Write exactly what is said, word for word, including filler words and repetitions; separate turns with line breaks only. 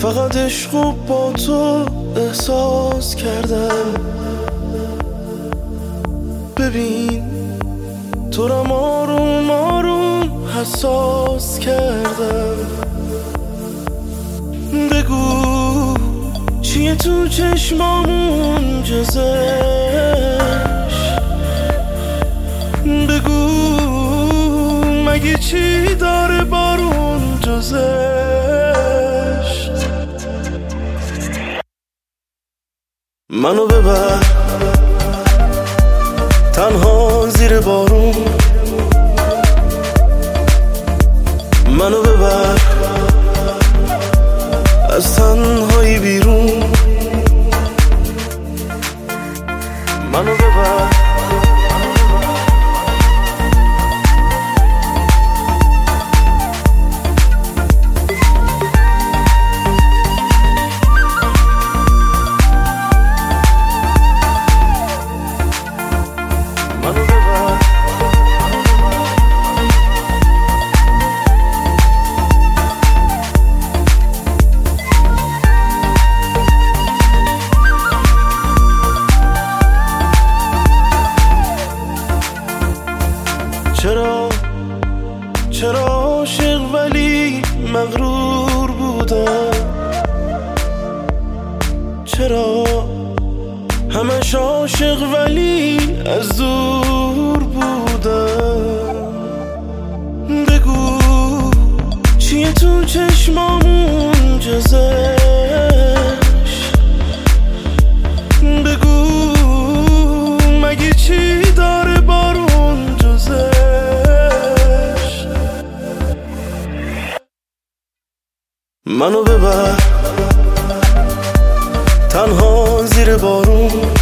فقط عشقو با تو احساس کردم. ببین تو رم آروم آروم حساس کردم. بگو چیه تو چشمامون جزش، بگو مگه چی داره بارون جزش. منو ببر تنها زیر بارون، منو ببر از تنهایی بیرون، منو ببر چرا چرا عاشق ولی مغرور بودم، چرا همش عاشق ولی از دور بودم. بگو چیه تو چشمامون جزش، بگو مگه چی داره بارون جزش. منو ببر تنها زیر بارون،